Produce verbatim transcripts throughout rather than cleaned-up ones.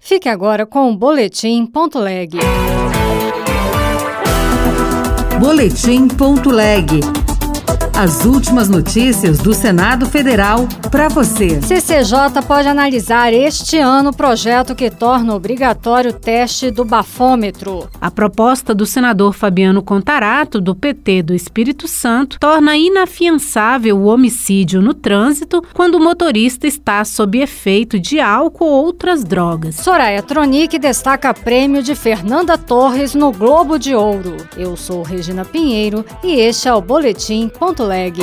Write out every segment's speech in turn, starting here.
Fique agora com o Boletim Ponto Leg. Boletim Ponto Leg. As últimas notícias do Senado Federal para você. C C J pode analisar este ano o projeto que torna obrigatório o teste do bafômetro. A proposta do senador Fabiano Contarato, do P T do Espírito Santo, torna inafiançável o homicídio no trânsito quando o motorista está sob efeito de álcool ou outras drogas. Soraya Tronic destaca prêmio de Fernanda Torres no Globo de Ouro. Eu sou Regina Pinheiro e este é o Boletim Ponto Leg.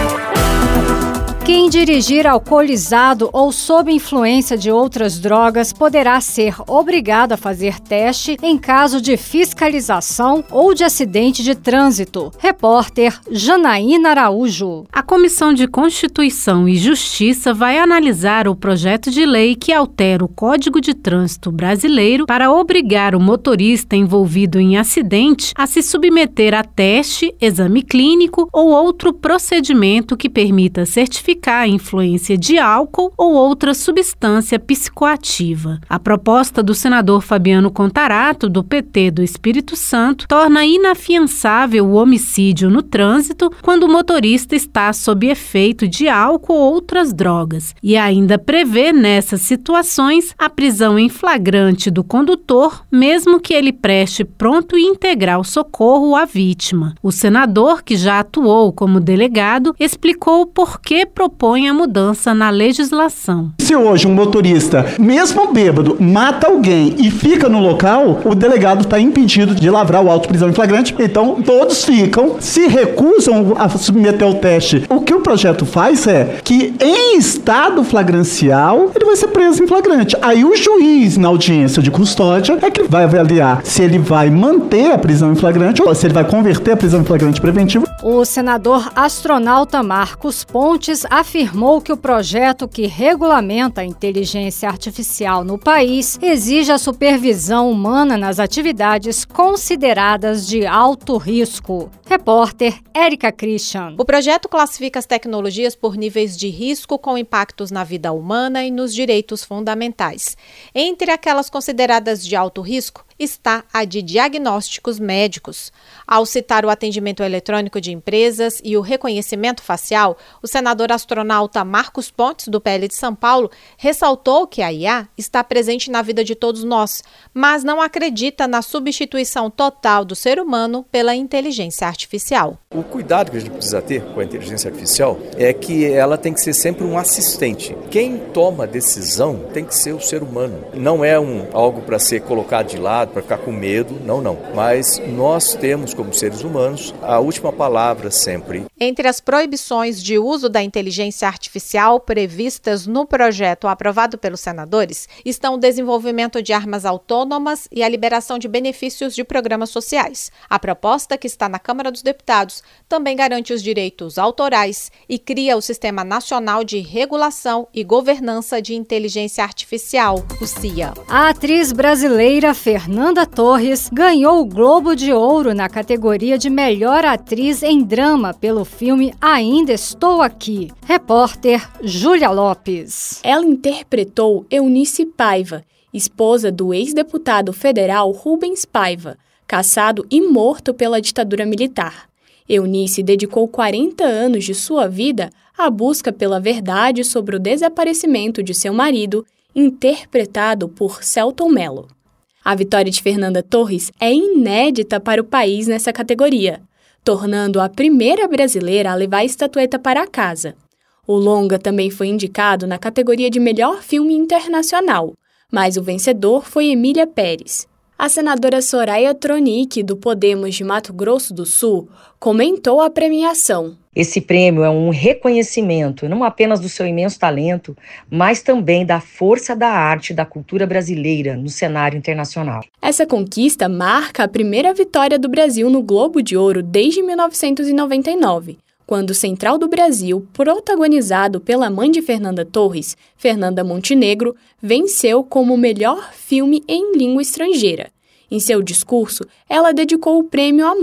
Quem dirigir alcoolizado ou sob influência de outras drogas poderá ser obrigado a fazer teste em caso de fiscalização ou de acidente de trânsito. Repórter Janaína Araújo. A Comissão de Constituição e Justiça vai analisar o projeto de lei que altera o Código de Trânsito Brasileiro para obrigar o motorista envolvido em acidente a se submeter a teste, exame clínico ou outro procedimento que permita certificar a influência de álcool ou outra substância psicoativa. A proposta do senador Fabiano Contarato, do P T do Espírito Santo, torna inafiançável o homicídio no trânsito quando o motorista está sob efeito de álcool ou outras drogas e ainda prevê, nessas situações, a prisão em flagrante do condutor, mesmo que ele preste pronto e integral socorro à vítima. O senador, que já atuou como delegado, explicou por que propõe a mudança na legislação. Se hoje um motorista, mesmo bêbado, mata alguém e fica no local, o delegado está impedido de lavrar o auto de prisão em flagrante, então todos ficam, se recusam a submeter ao teste. O que o projeto faz é que em estado flagrancial, ele vai ser preso em flagrante. Aí o juiz, na audiência de custódia, é que vai avaliar se ele vai manter a prisão em flagrante ou se ele vai converter a prisão em flagrante preventivo. O senador astronauta Marcos Pontes afirmou que o projeto que regulamenta a inteligência artificial no país exige a supervisão humana nas atividades consideradas de alto risco. Repórter Érica Christian. O projeto classifica as tecnologias por níveis de risco com impactos na vida humana e nos direitos fundamentais. Entre aquelas consideradas de alto risco está a de diagnósticos médicos. Ao citar o atendimento eletrônico de empresas e o reconhecimento facial, o senador astronauta Marcos Pontes, do P L de São Paulo, ressaltou que a I A está presente na vida de todos nós, mas não acredita na substituição total do ser humano pela inteligência artificial. O cuidado que a gente precisa ter com a inteligência artificial é que ela tem que ser sempre um assistente. Quem toma a decisão tem que ser o ser humano. Não é um, algo para ser colocado de lado, para ficar com medo, não, não. Mas nós temos, como seres humanos, a última palavra sempre. Entre as proibições de uso da inteligência artificial previstas no projeto aprovado pelos senadores estão o desenvolvimento de armas autônomas e a liberação de benefícios de programas sociais. A proposta, que está na Câmara dos Deputados, também garante os direitos autorais e cria o Sistema Nacional de Regulação e Governança de Inteligência Artificial, o C I A. A atriz brasileira Fernanda Torres ganhou o Globo de Ouro na categoria de Melhor Atriz em Drama pelo filme Ainda Estou Aqui. Repórter Júlia Lopes. Ela interpretou Eunice Paiva, esposa do ex-deputado federal Rubens Paiva, caçado e morto pela ditadura militar. Eunice dedicou quarenta anos de sua vida à busca pela verdade sobre o desaparecimento de seu marido, interpretado por Selton Mello. A vitória de Fernanda Torres é inédita para o país nessa categoria, tornando a primeira brasileira a levar a estatueta para casa. O longa também foi indicado na categoria de melhor filme internacional, mas o vencedor foi Emília Pérez. A senadora Soraya Tronic, do Podemos de Mato Grosso do Sul, comentou a premiação. Esse prêmio é um reconhecimento, não apenas do seu imenso talento, mas também da força da arte e da cultura brasileira no cenário internacional. Essa conquista marca a primeira vitória do Brasil no Globo de Ouro desde mil novecentos e noventa e nove, quando Central do Brasil, protagonizado pela mãe de Fernanda Torres, Fernanda Montenegro, venceu como melhor filme em língua estrangeira. Em seu discurso, ela dedicou o prêmio à mãe.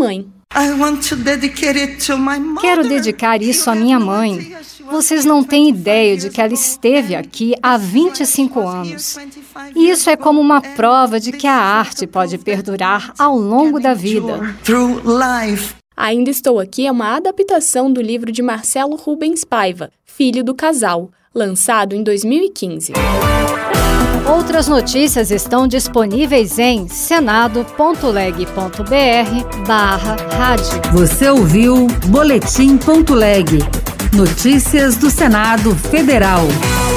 Quero dedicar isso à minha mãe. Vocês não têm ideia de que ela esteve aqui há vinte e cinco anos. E isso é como uma prova de que a arte pode perdurar ao longo da vida. Ainda Estou Aqui é uma adaptação do livro de Marcelo Rubens Paiva, filho do casal, lançado em dois mil e quinze. Outras notícias estão disponíveis em senado ponto leg ponto br barra rádio. Você ouviu Boletim ponto leg. Notícias do Senado Federal.